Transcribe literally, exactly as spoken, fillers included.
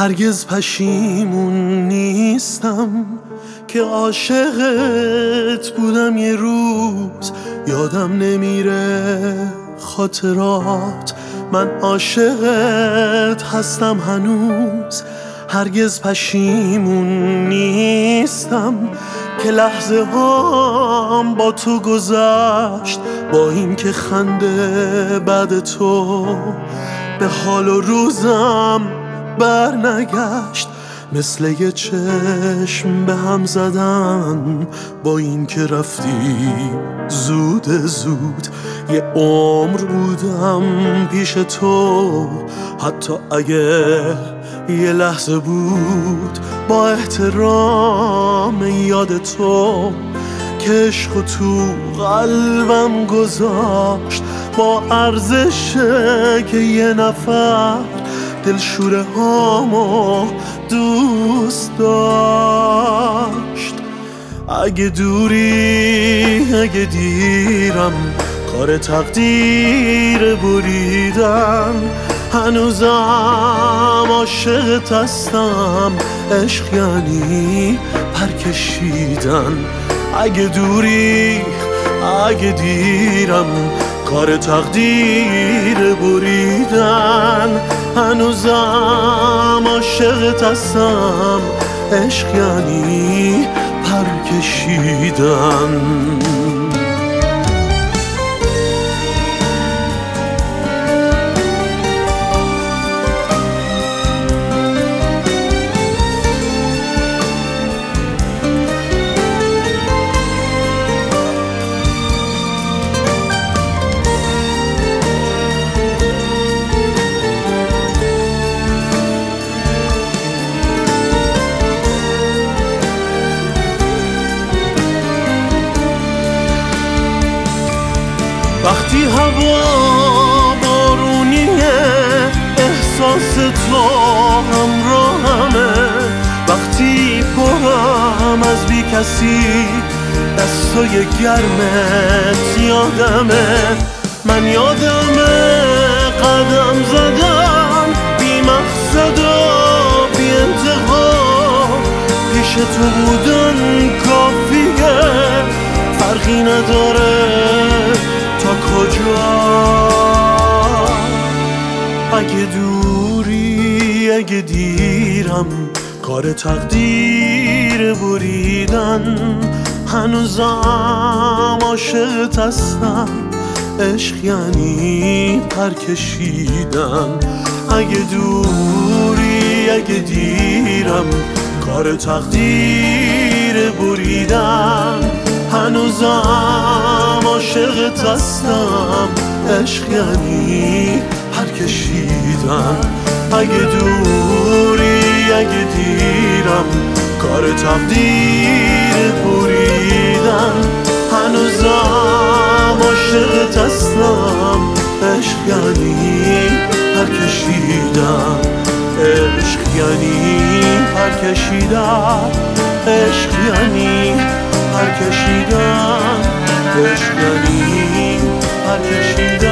هرگز پشیمون نیستم که عاشقت بودم یه روز. یادم نمیره خاطرات، من عاشقت هستم هنوز. هرگز پشیمون نیستم که لحظه هام با تو گذشت، با این که خنده بعد تو به حال و روزم بر نگشت. مثل یه چشم به هم زدن، با این که رفتی زود زود. یه عمر بودم پیش تو، حتی اگه یه لحظه بود. با احترام یاد تو که عشق تو قلبم گذاشت، با ارزشه که یه نفر دلشوره هامو دوست داشت. اگه دوری اگه دیرم، کار تقدیر بریدن. هنوزم عاشقت هستم، عشق یعنی پر کشیدن. اگه دوری اگه دیرم، کار تقدیر بریدن. هنوزم عاشقت هستم، عشق یعنی پر کشیدن. وقتی هوا بارونیه، احساس تو همراهمه. وقتی پرم از بی کسی، دستای گرمت یادمه. من یادمه قدم زدن بی مقصد و بی انتها، پیش تو بودن کافیه، فرقی نداره تا کجا. اگه دوری اگه دیرم، کار تقدیر بریدن. هنوزم عاشقت هستم، عشق یعنی پر کشیدن. اگه دوری اگه دیرم، کار تقدیر بریدن. هنوزم عاشقت هستم، عشق یعنی پر کشیدن. اگه دوری اگه دیرم، کار تقدیر بریدن. هنوزم عاشقت هستم، عشق یعنی پر کشیدن. عشق یعنی پر کشیدن. عشق یعنی پر کشیدن. عشق یعنی پر کشیدن.